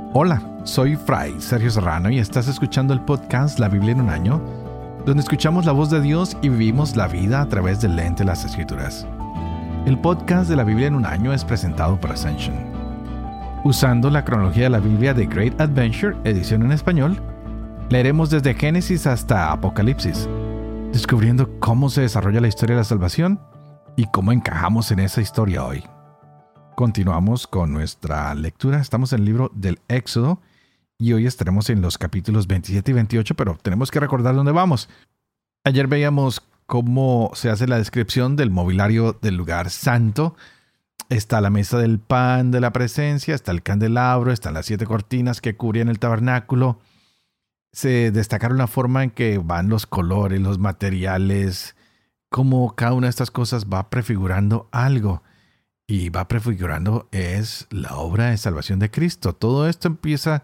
Hola, soy Fray Sergio Serrano y estás escuchando el podcast La Biblia en un año, donde escuchamos la voz de Dios y vivimos la vida a través del lente de las Escrituras. El podcast de La Biblia en un año es presentado por Ascension. Usando la cronología de la Biblia de Great Adventure, edición en español, leeremos desde Génesis hasta Apocalipsis, descubriendo cómo se desarrolla la historia de la salvación y cómo encajamos en esa historia hoy. Continuamos con nuestra lectura. Estamos en el libro del Éxodo y hoy estaremos en los capítulos 27 y 28, pero tenemos que recordar dónde vamos. Ayer veíamos cómo se hace la descripción del mobiliario del lugar santo. Está la mesa del pan de la presencia, está el candelabro, están las 7 cortinas que cubrían el tabernáculo. Se destacaron la forma en que van los colores, los materiales, cómo cada una de estas cosas va prefigurando algo. Y va prefigurando es la obra de salvación de Cristo. Todo esto empieza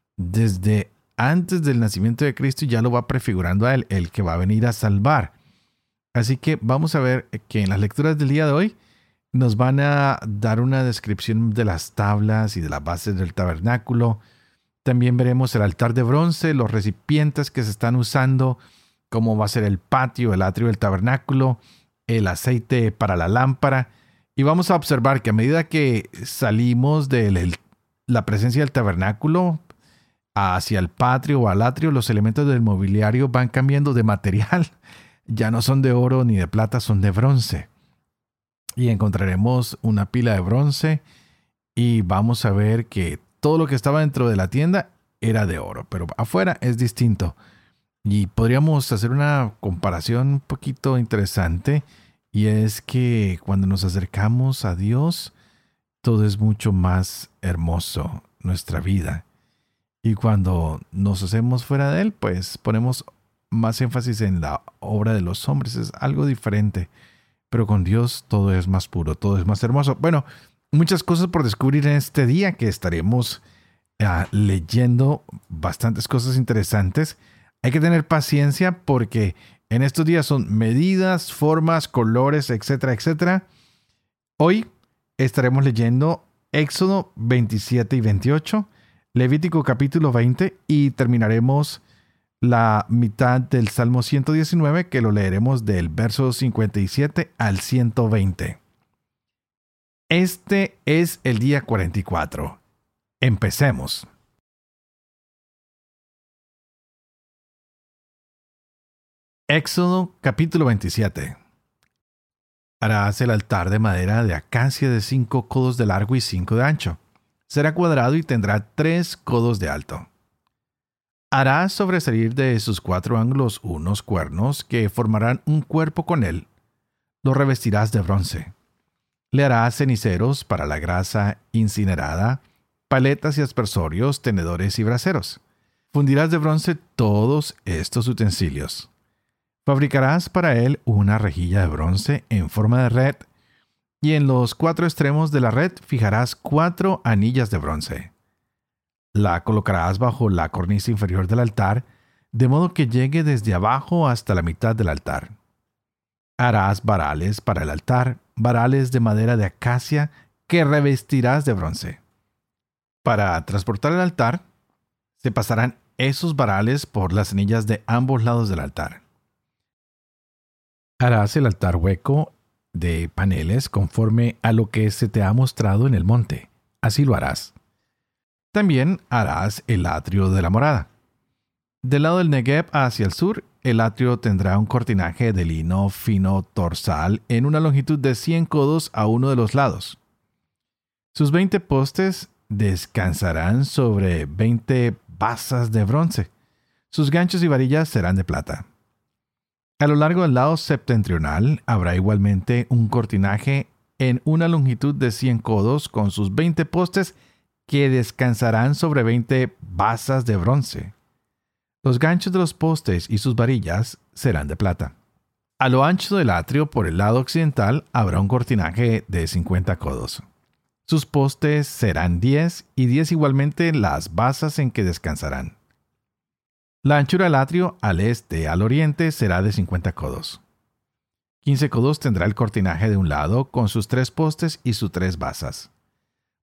desde antes del nacimiento de Cristo y ya lo va prefigurando a Él, el que va a venir a salvar. Así que vamos a ver que en las lecturas del día de hoy nos van a dar una descripción de las tablas y de las bases del tabernáculo. También veremos el altar de bronce, los recipientes que se están usando, cómo va a ser el patio, el atrio del tabernáculo, el aceite para la lámpara. Y vamos a observar que a medida que salimos de la presencia del tabernáculo hacia el patio o al atrio, los elementos del mobiliario van cambiando de material. Ya no son de oro ni de plata, son de bronce. Y encontraremos una pila de bronce y vamos a ver que todo lo que estaba dentro de la tienda era de oro, pero afuera es distinto. Y podríamos hacer una comparación un poquito interesante. Y es que cuando nos acercamos a Dios, todo es mucho más hermoso, nuestra vida. Y cuando nos hacemos fuera de Él, pues ponemos más énfasis en la obra de los hombres. Es algo diferente. Pero con Dios todo es más puro, todo es más hermoso. Bueno, muchas cosas por descubrir en este día que estaremos leyendo bastantes cosas interesantes. Hay que tener paciencia porque en estos días son medidas, formas, colores, etcétera, etcétera. Hoy estaremos leyendo Éxodo 27 y 28, Levítico capítulo 20 y terminaremos la mitad del Salmo 119 que lo leeremos del verso 57 al 120. Este es el día 44. Empecemos. Éxodo capítulo 27. Harás el altar de madera de acacia de 5 codos de largo y 5 de ancho. Será cuadrado y tendrá 3 codos de alto. Harás sobresalir de sus 4 ángulos unos cuernos que formarán un cuerpo con él. Lo revestirás de bronce. Le harás ceniceros para la grasa incinerada, paletas y aspersorios, tenedores y braseros. Fundirás de bronce todos estos utensilios. Fabricarás para él una rejilla de bronce en forma de red, y en los 4 extremos de la red fijarás 4 anillas de bronce. La colocarás bajo la cornisa inferior del altar, de modo que llegue desde abajo hasta la mitad del altar. Harás varales para el altar, varales de madera de acacia que revestirás de bronce. Para transportar el altar, se pasarán esos varales por las anillas de ambos lados del altar. Harás el altar hueco de paneles conforme a lo que se te ha mostrado en el monte. Así lo harás. También harás el atrio de la morada. Del lado del Negev hacia el sur, el atrio tendrá un cortinaje de lino fino torsal en una longitud de 100 codos a uno de los lados. Sus 20 postes descansarán sobre 20 basas de bronce. Sus ganchos y varillas serán de plata. A lo largo del lado septentrional habrá igualmente un cortinaje en una longitud de 100 codos con sus 20 postes que descansarán sobre 20 basas de bronce. Los ganchos de los postes y sus varillas serán de plata. A lo ancho del atrio por el lado occidental habrá un cortinaje de 50 codos. Sus postes serán 10 y 10 igualmente las basas en que descansarán. La anchura del atrio al este al oriente será de 50 codos. 15 codos tendrá el cortinaje de un lado con sus 3 postes y sus 3 basas.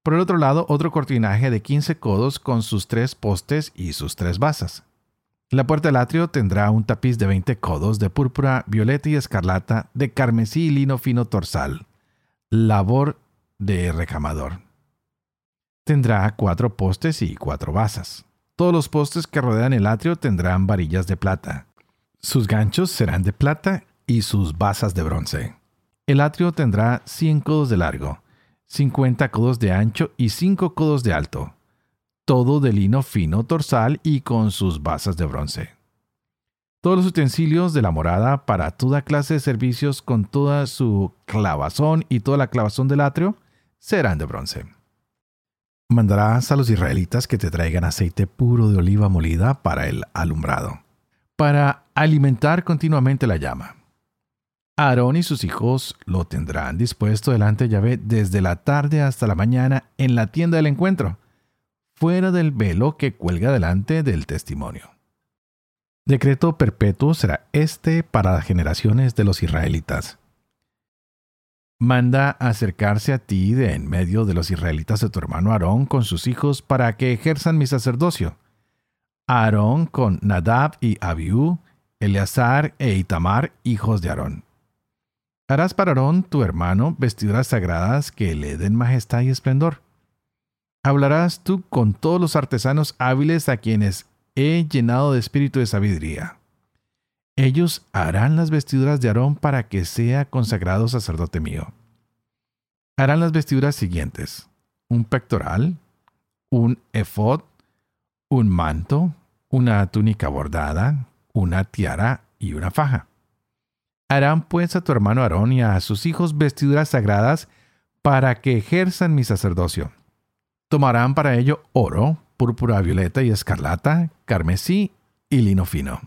Por el otro lado, otro cortinaje de 15 codos con sus 3 postes y sus 3 basas. La puerta del atrio tendrá un tapiz de 20 codos de púrpura, violeta y escarlata, de carmesí y lino fino torsal, labor de recamador. Tendrá 4 postes y 4 basas. Todos los postes que rodean el atrio tendrán varillas de plata. Sus ganchos serán de plata y sus basas de bronce. El atrio tendrá 100 codos de largo, 50 codos de ancho y 5 codos de alto, todo de lino fino torsal y con sus basas de bronce. Todos los utensilios de la morada para toda clase de servicios con toda su clavazón y toda la clavazón del atrio serán de bronce. Mandarás a los israelitas que te traigan aceite puro de oliva molida para el alumbrado, para alimentar continuamente la llama. Aarón y sus hijos lo tendrán dispuesto delante de Yahvé desde la tarde hasta la mañana en la tienda del encuentro, fuera del velo que cuelga delante del testimonio. Decreto perpetuo será este para las generaciones de los israelitas. Manda acercarse a ti de en medio de los israelitas de tu hermano Aarón con sus hijos para que ejerzan mi sacerdocio. Aarón con Nadab y Abiú, Eleazar e Itamar, hijos de Aarón. Harás para Aarón, tu hermano, vestiduras sagradas que le den majestad y esplendor. Hablarás tú con todos los artesanos hábiles a quienes he llenado de espíritu de sabiduría. Ellos harán las vestiduras de Aarón para que sea consagrado sacerdote mío. Harán las vestiduras siguientes: un pectoral, un efod, un manto, una túnica bordada, una tiara y una faja. Harán pues a tu hermano Aarón y a sus hijos vestiduras sagradas para que ejerzan mi sacerdocio. Tomarán para ello oro, púrpura, violeta y escarlata, carmesí y lino fino.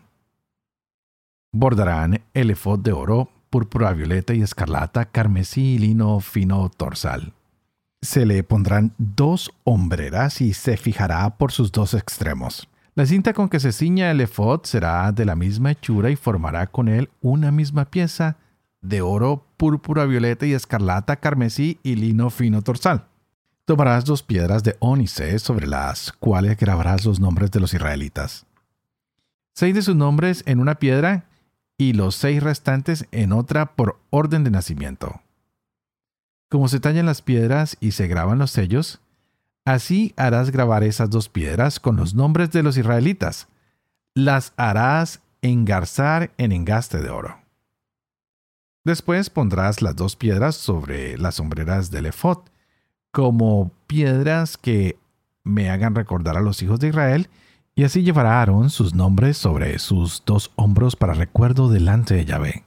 Bordarán el efod de oro, púrpura, violeta y escarlata, carmesí y lino fino torsal. Se le pondrán 2 hombreras y se fijará por sus 2 extremos. La cinta con que se ciña el efod será de la misma hechura y formará con él una misma pieza de oro, púrpura, violeta y escarlata, carmesí y lino fino torsal. Tomarás 2 piedras de ónice sobre las cuales grabarás los nombres de los israelitas. 6 de sus nombres en una piedra y los 6 restantes en otra por orden de nacimiento. Como se tallan las piedras y se graban los sellos, así harás grabar esas 2 piedras con los nombres de los israelitas. Las harás engarzar en engaste de oro. Después pondrás las 2 piedras sobre las hombreras del efod, como piedras que me hagan recordar a los hijos de Israel, y así llevará Aarón sus nombres sobre sus 2 hombros para recuerdo delante de Yahvé.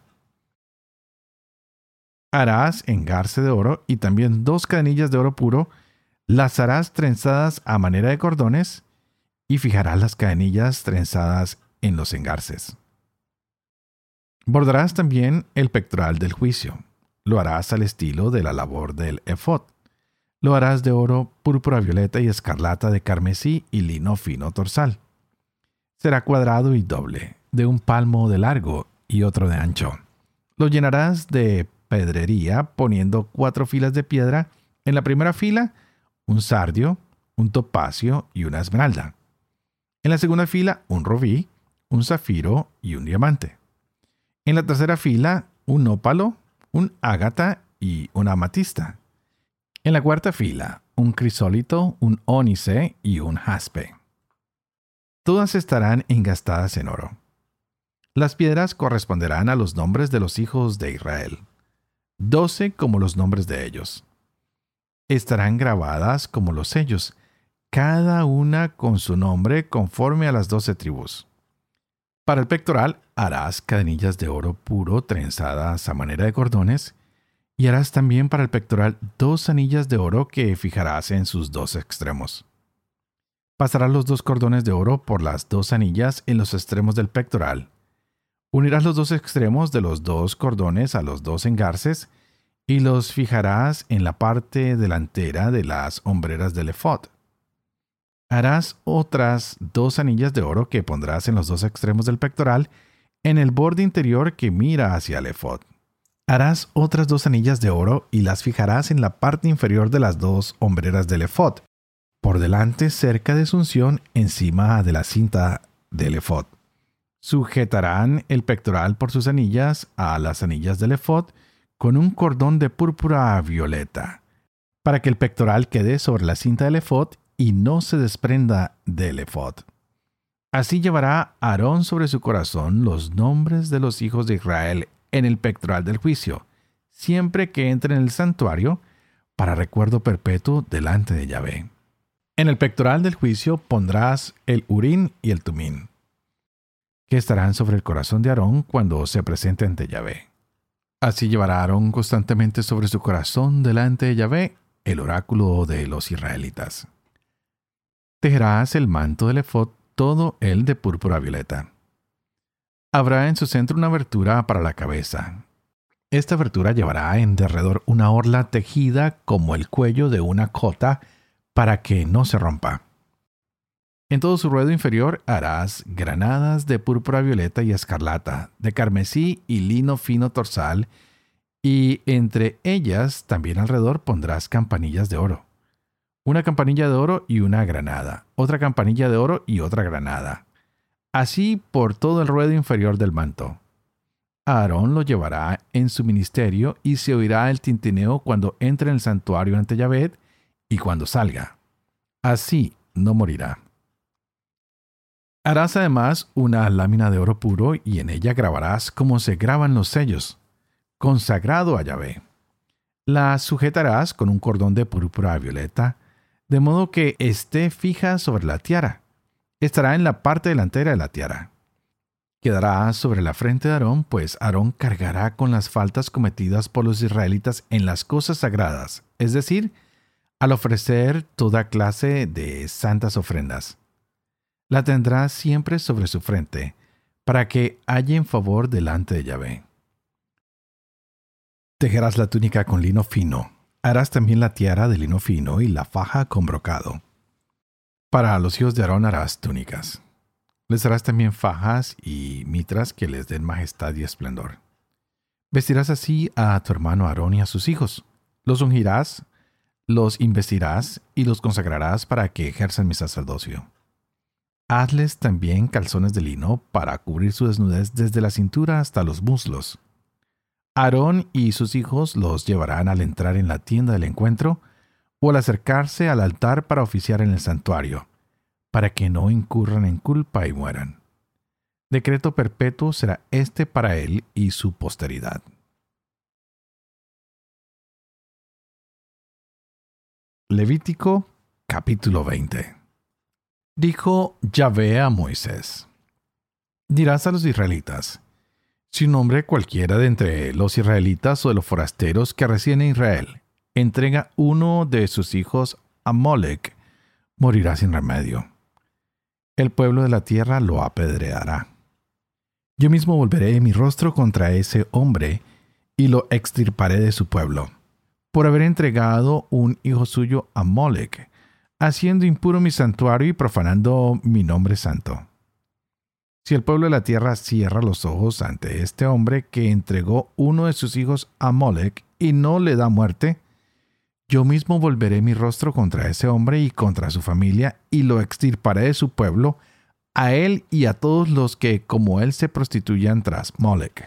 Harás engarce de oro y también 2 cadenillas de oro puro, las harás trenzadas a manera de cordones y fijarás las cadenillas trenzadas en los engarces. Bordarás también el pectoral del juicio. Lo harás al estilo de la labor del efod. Lo harás de oro, púrpura, violeta y escarlata, de carmesí y lino fino torsal. Será cuadrado y doble, de 1 palmo de largo y otro de ancho. Lo llenarás de pedrería poniendo 4 filas de piedra. En la primera fila, un sardio, un topacio y una esmeralda. En la segunda fila, un robí, un zafiro y un diamante. En la tercera fila, un ópalo, un ágata y una amatista. En la cuarta fila, un crisólito, un ónice y un jaspe. Todas estarán engastadas en oro. Las piedras corresponderán a los nombres de los hijos de Israel, 12 como los nombres de ellos. Estarán grabadas como los sellos, cada una con su nombre conforme a las 12 tribus. Para el pectoral harás cadenillas de oro puro trenzadas a manera de cordones, y harás también para el pectoral 2 anillas de oro que fijarás en sus 2 extremos. Pasarás los 2 cordones de oro por las 2 anillas en los extremos del pectoral. Unirás los 2 extremos de los 2 cordones a los 2 engarces y los fijarás en la parte delantera de las hombreras del efod. Harás otras 2 anillas de oro que pondrás en los 2 extremos del pectoral en el borde interior que mira hacia el efod. Harás otras 2 anillas de oro y las fijarás en la parte inferior de las 2 hombreras del efod, por delante cerca de su unción, encima de la cinta del efod. Sujetarán el pectoral por sus anillas a las anillas del efod con un cordón de púrpura violeta, para que el pectoral quede sobre la cinta del efod y no se desprenda del efod. Así llevará Aarón sobre su corazón los nombres de los hijos de Israel en el pectoral del juicio, siempre que entre en el santuario, para recuerdo perpetuo delante de Yahvé. En el pectoral del juicio pondrás el Urim y el Tumim, que estarán sobre el corazón de Aarón cuando se presente ante Yahvé. Así llevará Aarón constantemente sobre su corazón delante de Yahvé el oráculo de los israelitas. Tejerás el manto del efod, todo él de púrpura violeta. Habrá en su centro una abertura para la cabeza. Esta abertura llevará en derredor una orla tejida como el cuello de una cota para que no se rompa. En todo su ruedo inferior harás granadas de púrpura violeta y escarlata, de carmesí y lino fino torsal, y entre ellas también alrededor pondrás campanillas de oro. Una campanilla de oro y una granada, otra campanilla de oro y otra granada. Así por todo el ruedo inferior del manto. Aarón lo llevará en su ministerio y se oirá el tintineo cuando entre en el santuario ante Yahvé y cuando salga. Así no morirá. Harás además una lámina de oro puro y en ella grabarás como se graban los sellos, consagrado a Yahvé. La sujetarás con un cordón de púrpura violeta, de modo que esté fija sobre la tiara. Estará en la parte delantera de la tiara. Quedará sobre la frente de Aarón, pues Aarón cargará con las faltas cometidas por los israelitas en las cosas sagradas, es decir, al ofrecer toda clase de santas ofrendas. La tendrá siempre sobre su frente, para que halle en favor delante de Yahvé. Tejerás la túnica con lino fino. Harás también la tiara de lino fino y la faja con brocado. Para los hijos de Aarón harás túnicas. Les harás también fajas y mitras que les den majestad y esplendor. Vestirás así a tu hermano Aarón y a sus hijos. Los ungirás, los investirás y los consagrarás para que ejerzan mi sacerdocio. Hazles también calzones de lino para cubrir su desnudez desde la cintura hasta los muslos. Aarón y sus hijos los llevarán al entrar en la tienda del encuentro o al acercarse al altar para oficiar en el santuario, para que no incurran en culpa y mueran. Decreto perpetuo será este para él y su posteridad. Levítico capítulo 20. Dijo Yahvé a Moisés: dirás a los israelitas: si un hombre cualquiera de entre los israelitas o de los forasteros que residen en Israel entrega uno de sus hijos a Molec, morirá sin remedio. El pueblo de la tierra lo apedreará. Yo mismo volveré mi rostro contra ese hombre y lo extirparé de su pueblo, por haber entregado un hijo suyo a Molec, haciendo impuro mi santuario y profanando mi nombre santo. Si el pueblo de la tierra cierra los ojos ante este hombre que entregó uno de sus hijos a Molec y no le da muerte, yo mismo volveré mi rostro contra ese hombre y contra su familia y lo extirparé de su pueblo, a él y a todos los que como él se prostituyan tras Molec.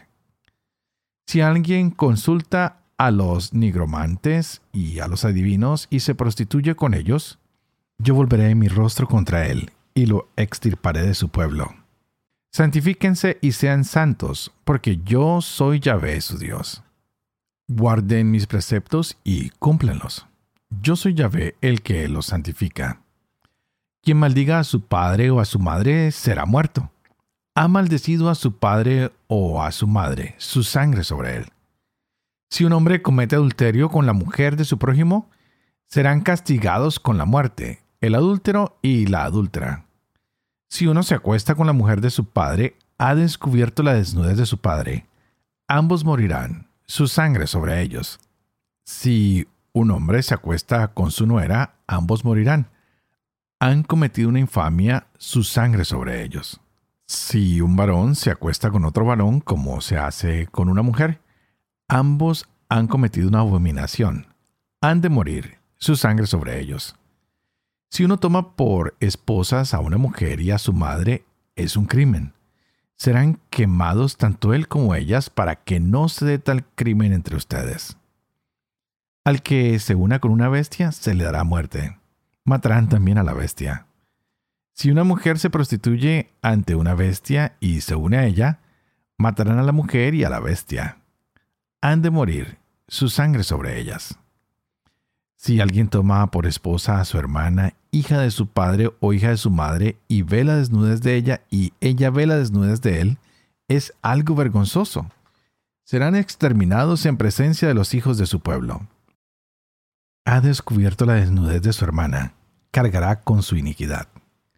Si alguien consulta a los nigromantes y a los adivinos y se prostituye con ellos, yo volveré mi rostro contra él y lo extirparé de su pueblo. Santifíquense y sean santos, porque yo soy Yahvé su Dios. Guarden mis preceptos y cúmplenlos. Yo soy Yahvé el que los santifica. Quien maldiga a su padre o a su madre será muerto. Ha maldecido a su padre o a su madre, su sangre sobre él. Si un hombre comete adulterio con la mujer de su prójimo, serán castigados con la muerte, el adúltero y la adúltera. Si uno se acuesta con la mujer de su padre, ha descubierto la desnudez de su padre. Ambos morirán, su sangre sobre ellos. Si un hombre se acuesta con su nuera, ambos morirán. Han cometido una infamia, su sangre sobre ellos. Si un varón se acuesta con otro varón, como se hace con una mujer, Ambos han cometido una abominación. Han de morir, su sangre sobre ellos. Si uno toma por esposas a una mujer y a su madre, es un crimen. Serán quemados tanto él como ellas para que no se dé tal crimen entre ustedes. Al que se una con una bestia, se le dará muerte. Matarán también a la bestia. Si una mujer se prostituye ante una bestia y se une a ella, matarán a la mujer y a la bestia. Han de morir, su sangre sobre ellas. Si alguien toma por esposa a su hermana, hija de su padre o hija de su madre, y ve la desnudez de ella y ella ve la desnudez de él, es algo vergonzoso. Serán exterminados en presencia de los hijos de su pueblo. Ha descubierto la desnudez de su hermana, cargará con su iniquidad.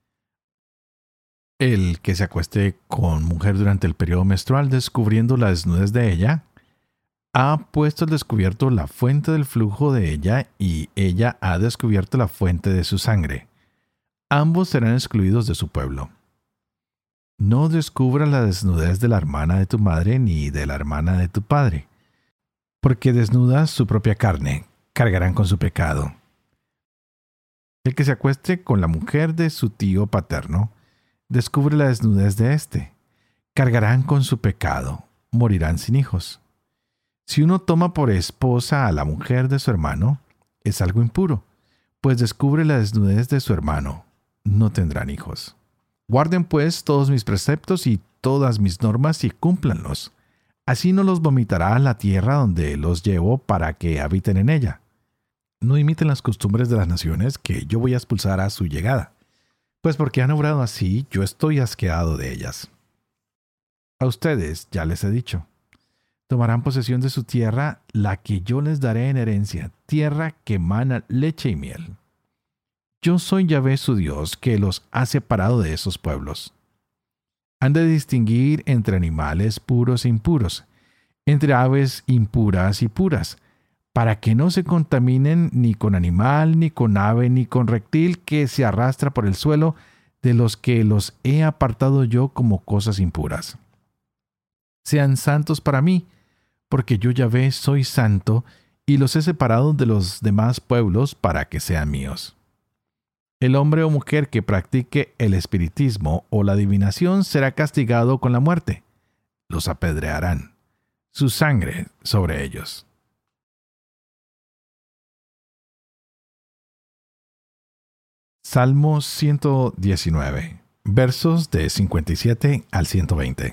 El que se acueste con mujer durante el periodo menstrual descubriendo la desnudez de ella, ha puesto al descubierto la fuente del flujo de ella y ella ha descubierto la fuente de su sangre. Ambos serán excluidos de su pueblo. No descubra la desnudez de la hermana de tu madre ni de la hermana de tu padre, porque desnudas su propia carne, cargarán con su pecado. El que se acueste con la mujer de su tío paterno, descubre la desnudez de éste, cargarán con su pecado, morirán sin hijos. Si uno toma por esposa a la mujer de su hermano, es algo impuro, pues descubre la desnudez de su hermano, no tendrán hijos. Guarden pues todos mis preceptos y todas mis normas y cúmplanlos. Así no los vomitará a la tierra donde los llevo para que habiten en ella. No imiten las costumbres de las naciones que yo voy a expulsar a su llegada, pues porque han obrado así, yo estoy asqueado de ellas. A ustedes ya les he dicho. Tomarán posesión de su tierra, la que yo les daré en herencia, tierra que emana leche y miel. Yo soy Yahvé su Dios, que los ha separado de esos pueblos. Han de distinguir entre animales puros e impuros, entre aves impuras y puras, para que no se contaminen ni con animal, ni con ave, ni con reptil que se arrastra por el suelo, de los que los he apartado yo como cosas impuras. Sean santos para mí, porque yo Yahvé soy santo, y los he separado de los demás pueblos para que sean míos. El hombre o mujer que practique el espiritismo o la adivinación será castigado con la muerte. Los apedrearán. Su sangre sobre ellos. Salmo 119, versos de 57 al 120.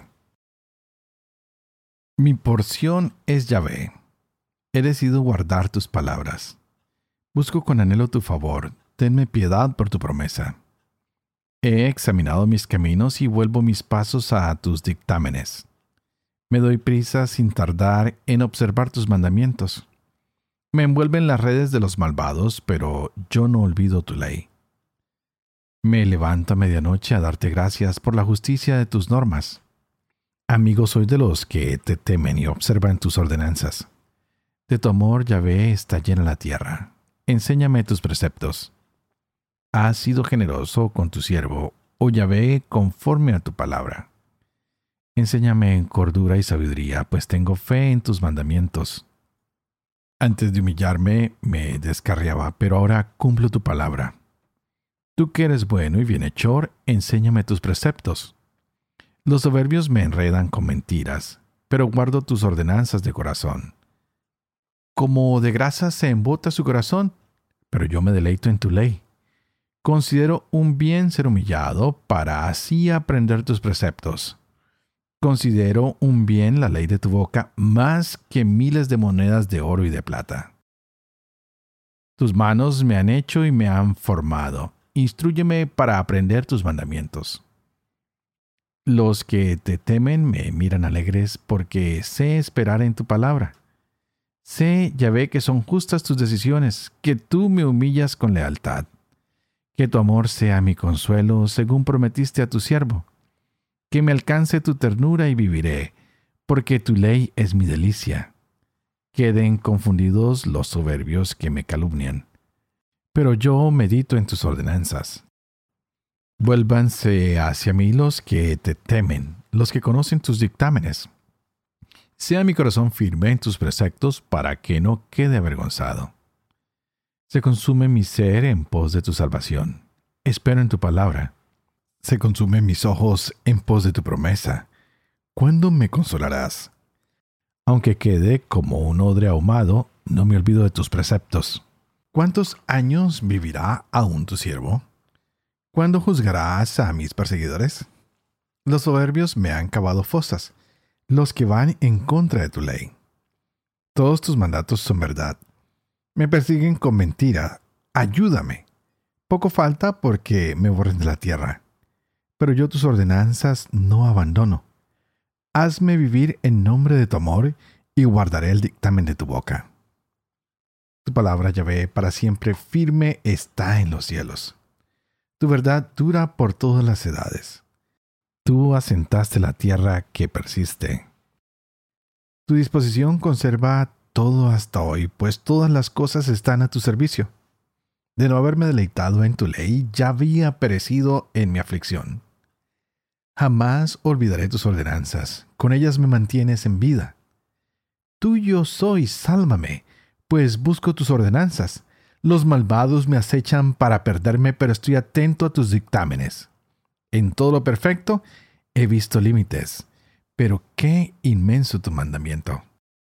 Mi porción es Yahvé. He decidido guardar tus palabras. Busco con anhelo tu favor. Tenme piedad por tu promesa. He examinado mis caminos y vuelvo mis pasos a tus dictámenes. Me doy prisa sin tardar en observar tus mandamientos. Me envuelven las redes de los malvados, pero yo no olvido tu ley. Me levanto a medianoche a darte gracias por la justicia de tus normas. Amigo soy de los que te temen y observan tus ordenanzas. De tu amor, Yahvé, está llena la tierra. Enséñame tus preceptos. Has sido generoso con tu siervo, oh Yahvé, conforme a tu palabra. Enséñame en cordura y sabiduría, pues tengo fe en tus mandamientos. Antes de humillarme, me descarriaba, pero ahora cumplo tu palabra. Tú que eres bueno y bienhechor, enséñame tus preceptos. Los soberbios me enredan con mentiras, pero guardo tus ordenanzas de corazón. Como de grasa se embota su corazón, pero yo me deleito en tu ley. Considero un bien ser humillado para así aprender tus preceptos. Considero un bien la ley de tu boca más que miles de monedas de oro y de plata. Tus manos me han hecho y me han formado. Instrúyeme para aprender tus mandamientos. Los que te temen me miran alegres porque sé esperar en tu palabra. Sé, Yahvé, que son justas tus decisiones, que tú me humillas con lealtad. Que tu amor sea mi consuelo, según prometiste a tu siervo. Que me alcance tu ternura y viviré, porque tu ley es mi delicia. Queden confundidos los soberbios que me calumnian. Pero yo medito en tus ordenanzas. Vuélvanse hacia mí los que te temen, los que conocen tus dictámenes. Sea mi corazón firme en tus preceptos para que no quede avergonzado. Se consume mi ser en pos de tu salvación. Espero en tu palabra. Se consumen mis ojos en pos de tu promesa. ¿Cuándo me consolarás? Aunque quede como un odre ahumado, no me olvido de tus preceptos. ¿Cuántos años vivirá aún tu siervo? ¿Cuándo juzgarás a mis perseguidores? Los soberbios me han cavado fosas, los que van en contra de tu ley. Todos tus mandatos son verdad. Me persiguen con mentira. Ayúdame. Poco falta porque me borren de la tierra. Pero yo tus ordenanzas no abandono. Hazme vivir en nombre de tu amor y guardaré el dictamen de tu boca. Tu palabra, Yahvé, para siempre firme está en los cielos. Tu verdad dura por todas las edades. Tú asentaste la tierra que persiste. Tu disposición conserva todo hasta hoy, pues todas las cosas están a tu servicio. De no haberme deleitado en tu ley, ya había perecido en mi aflicción. Jamás olvidaré tus ordenanzas, con ellas me mantienes en vida. Tuyo soy, sálvame, pues busco tus ordenanzas. Los malvados me acechan para perderme, pero estoy atento a tus dictámenes. En todo lo perfecto he visto límites, pero qué inmenso tu mandamiento.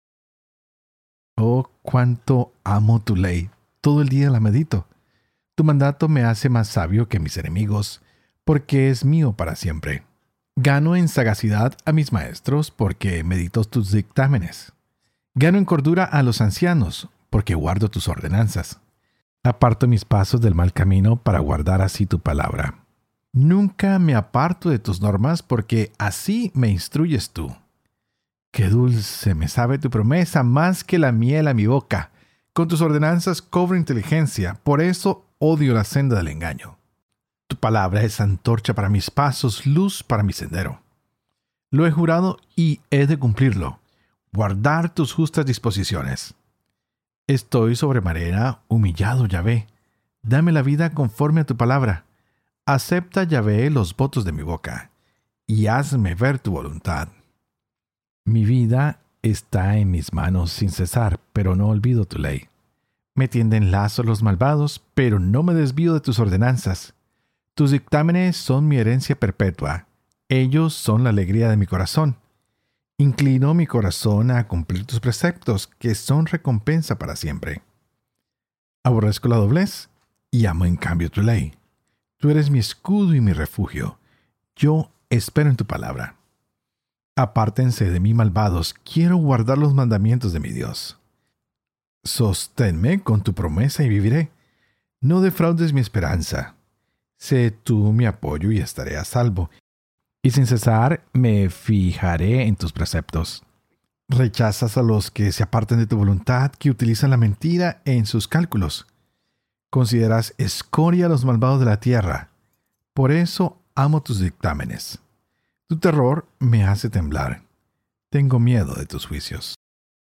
Oh, cuánto amo tu ley, todo el día la medito. Tu mandato me hace más sabio que mis enemigos, porque es mío para siempre. Gano en sagacidad a mis maestros, porque medito tus dictámenes. Gano en cordura a los ancianos, porque guardo tus ordenanzas. Aparto mis pasos del mal camino para guardar así tu palabra. Nunca me aparto de tus normas, porque así me instruyes tú. Qué dulce me sabe tu promesa, más que la miel a mi boca. Con tus ordenanzas cobro inteligencia, por eso odio la senda del engaño. Tu palabra es antorcha para mis pasos, luz para mi sendero. Lo he jurado y he de cumplirlo, guardar tus justas disposiciones. Estoy sobremanera humillado, Yahvé. Dame la vida conforme a tu palabra. Acepta, Yahvé, los votos de mi boca, y hazme ver tu voluntad. Mi vida está en mis manos sin cesar, pero no olvido tu ley. Me tienden lazos los malvados, pero no me desvío de tus ordenanzas. Tus dictámenes son mi herencia perpetua. Ellos son la alegría de mi corazón. Inclino mi corazón a cumplir tus preceptos, que son recompensa para siempre. Aborrezco la doblez y amo en cambio tu ley. Tú eres mi escudo y mi refugio. Yo espero en tu palabra. Apártense de mí, malvados. Quiero guardar los mandamientos de mi Dios. Sosténme con tu promesa y viviré. No defraudes mi esperanza. Sé tú mi apoyo y estaré a salvo. Y sin cesar me fijaré en tus preceptos. Rechazas a los que se apartan de tu voluntad, que utilizan la mentira en sus cálculos. Consideras escoria a los malvados de la tierra. Por eso amo tus dictámenes. Tu terror me hace temblar. Tengo miedo de tus juicios.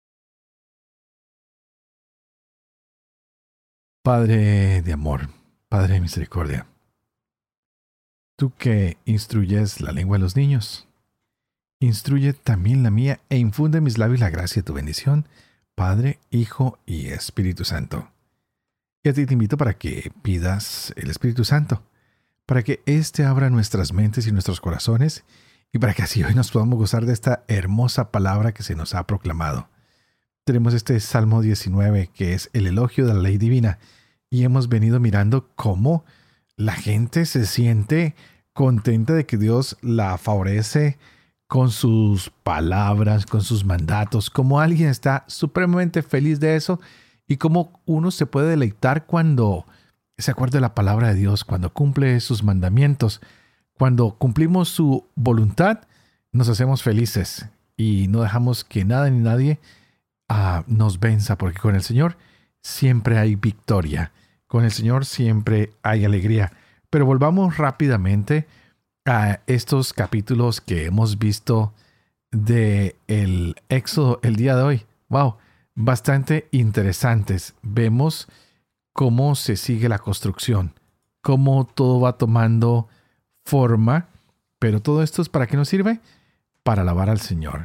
Padre de amor, Padre de misericordia, tú que instruyes la lengua de los niños, instruye también la mía e infunde en mis labios la gracia de tu bendición, Padre, Hijo y Espíritu Santo. Y a ti te invito para que pidas el Espíritu Santo, para que éste abra nuestras mentes y nuestros corazones, y para que así hoy nos podamos gozar de esta hermosa palabra que se nos ha proclamado. Tenemos este Salmo 19, que es el elogio de la ley divina, y hemos venido mirando cómo la gente se siente contenta de que Dios la favorece con sus palabras, con sus mandatos, cómo alguien está supremamente feliz de eso, y cómo uno se puede deleitar cuando se acuerda de la palabra de Dios, cuando cumple sus mandamientos. Cuando cumplimos su voluntad, nos hacemos felices y no dejamos que nada ni nadie nos venza, porque con el Señor siempre hay victoria. Con el Señor siempre hay alegría. Pero volvamos rápidamente a estos capítulos que hemos visto de el Éxodo el día de hoy. ¡Wow! Bastante interesantes. Vemos cómo se sigue la construcción, cómo todo va tomando forma, pero todo esto es ¿para qué nos sirve? Para alabar al Señor,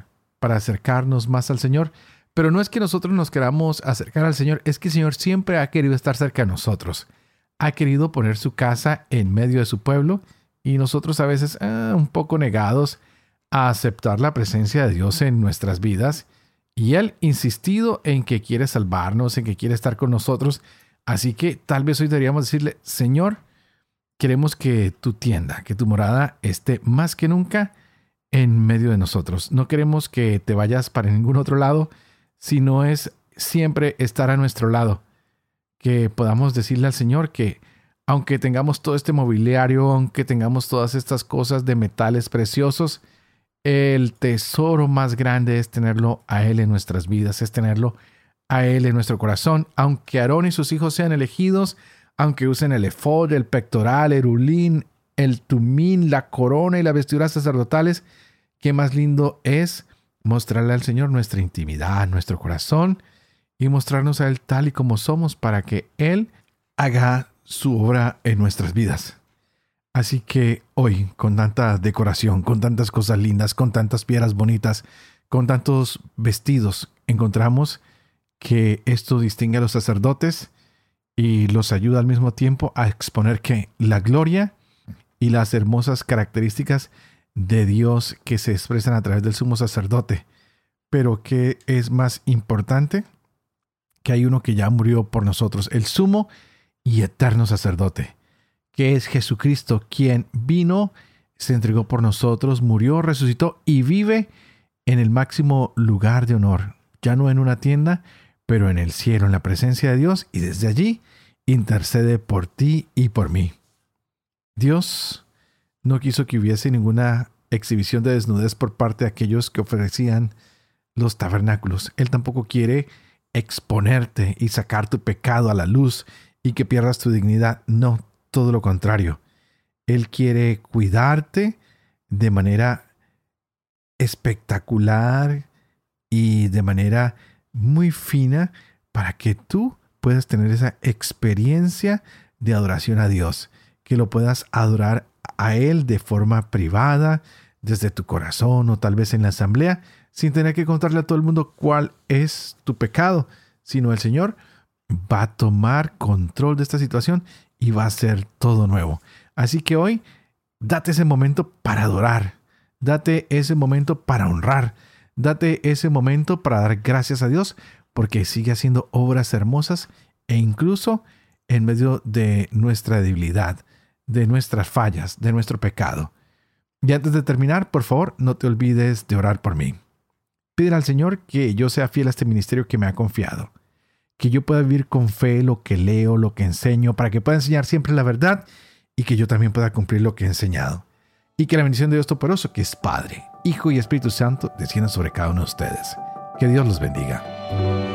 para acercarnos más al Señor. Pero no es que nosotros nos queramos acercar al Señor, es que el Señor siempre ha querido estar cerca de nosotros. Ha querido poner su casa en medio de su pueblo y nosotros a veces un poco negados a aceptar la presencia de Dios en nuestras vidas. Y Él insistido en que quiere salvarnos, en que quiere estar con nosotros. Así que tal vez hoy deberíamos decirle, Señor, queremos que tu tienda, que tu morada esté más que nunca en medio de nosotros. No queremos que te vayas para ningún otro lado, sino es siempre estar a nuestro lado. Que podamos decirle al Señor que aunque tengamos todo este mobiliario, aunque tengamos todas estas cosas de metales preciosos, el tesoro más grande es tenerlo a Él en nuestras vidas, es tenerlo a Él en nuestro corazón. Aunque Aarón y sus hijos sean elegidos, aunque usen el efod, el pectoral, el ulín, el tumín, la corona y las vestiduras sacerdotales, qué más lindo es mostrarle al Señor nuestra intimidad, nuestro corazón y mostrarnos a Él tal y como somos para que Él haga su obra en nuestras vidas. Así que hoy, con tanta decoración, con tantas cosas lindas, con tantas piedras bonitas, con tantos vestidos, encontramos que esto distingue a los sacerdotes y los ayuda al mismo tiempo a exponer que la gloria y las hermosas características de Dios que se expresan a través del sumo sacerdote. Pero que es más importante, que hay uno que ya murió por nosotros, el sumo y eterno sacerdote, que es Jesucristo, quien vino, se entregó por nosotros, murió, resucitó y vive en el máximo lugar de honor, ya no en una tienda, pero en el cielo, en la presencia de Dios, y desde allí intercede por ti y por mí. Dios no quiso que hubiese ninguna exhibición de desnudez por parte de aquellos que ofrecían los tabernáculos. Él tampoco quiere exponerte y sacar tu pecado a la luz y que pierdas tu dignidad. No, todo lo contrario. Él quiere cuidarte de manera espectacular y de manera muy fina para que tú puedas tener esa experiencia de adoración a Dios, que lo puedas adorar a Él de forma privada, desde tu corazón o tal vez en la asamblea, sin tener que contarle a todo el mundo cuál es tu pecado, sino el Señor va a tomar control de esta situación y va a hacer todo nuevo. Así que hoy, date ese momento para adorar, date ese momento para honrar, date ese momento para dar gracias a Dios, porque sigue haciendo obras hermosas e incluso en medio de nuestra debilidad, de nuestras fallas, de nuestro pecado. Y antes de terminar, por favor, no te olvides de orar por mí. Pídele al Señor que yo sea fiel a este ministerio que me ha confiado, que yo pueda vivir con fe lo que leo, lo que enseño, para que pueda enseñar siempre la verdad y que yo también pueda cumplir lo que he enseñado. Y que la bendición de Dios Todopoderoso, que es Padre, Hijo y Espíritu Santo, descienda sobre cada uno de ustedes. Que Dios los bendiga.